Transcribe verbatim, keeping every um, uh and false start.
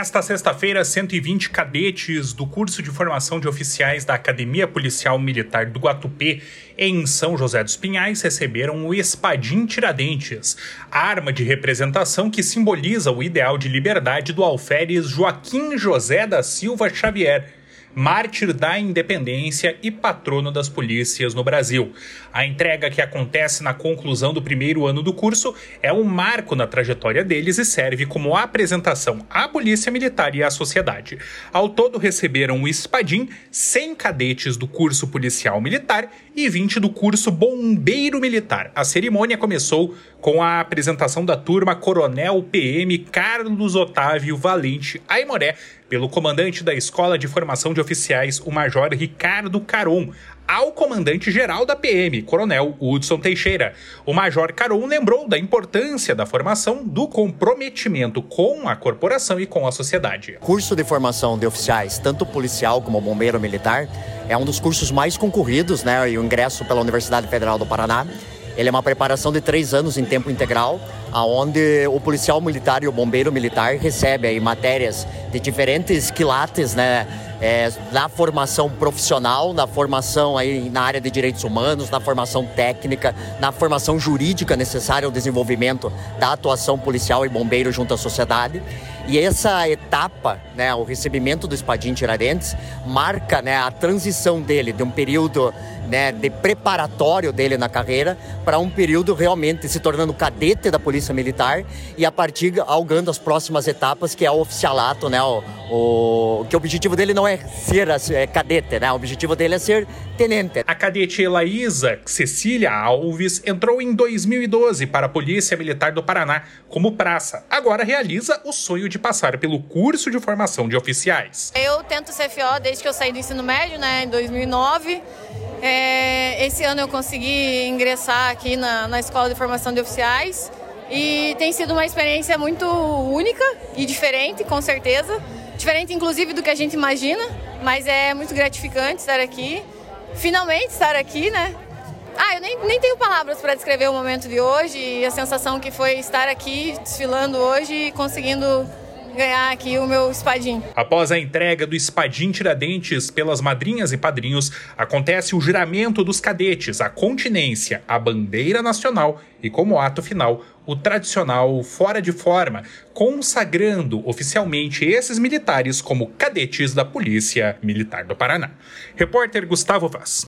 Nesta sexta-feira, cento e vinte cadetes do curso de formação de oficiais da Academia Policial Militar do Guatupê, em São José dos Pinhais, receberam o Espadim Tiradentes, arma de representação que simboliza o ideal de liberdade do alferes Joaquim José da Silva Xavier, mártir da independência e patrono das polícias no Brasil. A entrega, que acontece na conclusão do primeiro ano do curso, é um marco na trajetória deles e serve como apresentação à Polícia Militar e à sociedade. Ao todo, receberam o Espadim cem cadetes do curso policial militar e vinte do curso bombeiro militar. A cerimônia começou com a apresentação da turma Coronel P M Carlos Otávio Valente Aimoré, pelo comandante da Escola de Formação de Oficiais, o Major Ricardo Caron, ao comandante-geral da P M, Coronel Hudson Teixeira. O Major Caron lembrou da importância da formação, do comprometimento com a corporação e com a sociedade. O curso de formação de oficiais, tanto policial como bombeiro militar, é um dos cursos mais concorridos, né, e o ingresso pela Universidade Federal do Paraná. Ele é uma preparação de três anos em tempo integral, onde o policial militar e o bombeiro militar recebem aí matérias de diferentes quilates, né, é, na formação profissional, na formação aí na área de direitos humanos, na formação técnica, na formação jurídica necessária ao desenvolvimento da atuação policial e bombeiro junto à sociedade. E essa etapa, né, o recebimento do Espadim Tiradentes, marca, né, a transição dele de um período, né, de preparatório dele na carreira para um período realmente se tornando cadete da Polícia Militar e a partir algando as próximas etapas, que é o oficialato, né, o, o que o objetivo dele não é ser é, cadete, né, o objetivo dele é ser tenente. A cadete Elaísa Cecília Alves entrou em dois mil e doze para a Polícia Militar do Paraná como praça. Agora realiza o sonho de passar pelo curso de formação de oficiais. Eu tento C F O desde que eu saí do ensino médio, né, em dois mil e nove. É, esse ano eu consegui ingressar aqui na, na Escola de Formação de Oficiais e tem sido uma experiência muito única e diferente, com certeza. Diferente, inclusive, do que a gente imagina, mas é muito gratificante estar aqui. Finalmente estar aqui, né? Ah, eu nem, nem tenho palavras para descrever o momento de hoje e a sensação que foi estar aqui desfilando hoje e conseguindo ganhar aqui o meu espadim. Após a entrega do Espadim Tiradentes pelas madrinhas e padrinhos, acontece o juramento dos cadetes, a continência, a bandeira nacional e, como ato final, o tradicional fora de forma, consagrando oficialmente esses militares como cadetes da Polícia Militar do Paraná. Repórter Gustavo Vaz.